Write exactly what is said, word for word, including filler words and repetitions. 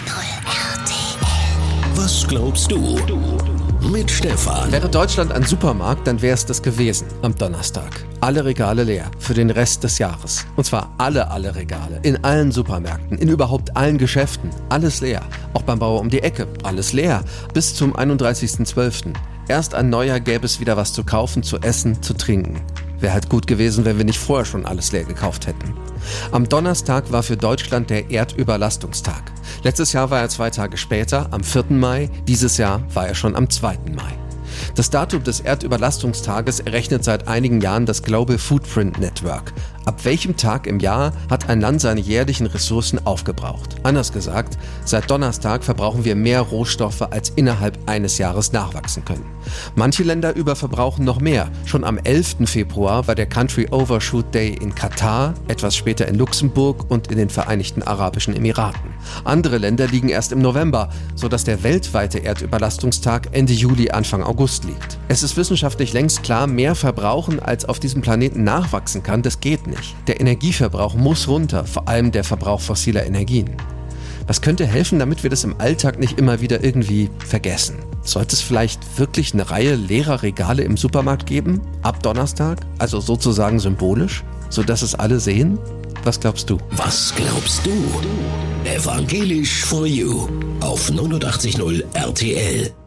R T L. Was glaubst du? Mit Stefan. Wäre Deutschland ein Supermarkt, dann wäre es das gewesen am Donnerstag. Alle Regale leer für den Rest des Jahres. Und zwar alle, alle Regale. In allen Supermärkten, in überhaupt allen Geschäften. Alles leer. Auch beim Bauer um die Ecke. Alles leer. Bis zum einunddreißigsten zwölften Erst an Neujahr gäbe es wieder was zu kaufen, zu essen, zu trinken. Wäre halt gut gewesen, wenn wir nicht vorher schon alles leer gekauft hätten. Am Donnerstag war für Deutschland der Erdüberlastungstag. Letztes Jahr war er zwei Tage später, am vierten Mai. Dieses Jahr war er schon am zweiten Mai. Das Datum des Erdüberlastungstages errechnet seit einigen Jahren das Global Footprint Network. Ab welchem Tag im Jahr hat ein Land seine jährlichen Ressourcen aufgebraucht? Anders gesagt, seit Donnerstag verbrauchen wir mehr Rohstoffe, als innerhalb eines Jahres nachwachsen können. Manche Länder überverbrauchen noch mehr. Schon am elften Februar war der Country Overshoot Day in Katar, etwas später in Luxemburg und in den Vereinigten Arabischen Emiraten. Andere Länder liegen erst im November, sodass der weltweite Erdüberlastungstag Ende Juli, Anfang August liegt. Es ist wissenschaftlich längst klar, mehr verbrauchen, als auf diesem Planeten nachwachsen kann, das geht nicht. Der Energieverbrauch muss runter, vor allem der Verbrauch fossiler Energien. Was könnte helfen, damit wir das im Alltag nicht immer wieder irgendwie vergessen? Sollte es vielleicht wirklich eine Reihe leerer Regale im Supermarkt geben? Ab Donnerstag? Also sozusagen symbolisch? Sodass es alle sehen? Was glaubst du? Was glaubst du? Evangelisch for You auf neunundachtzig Komma null R T L.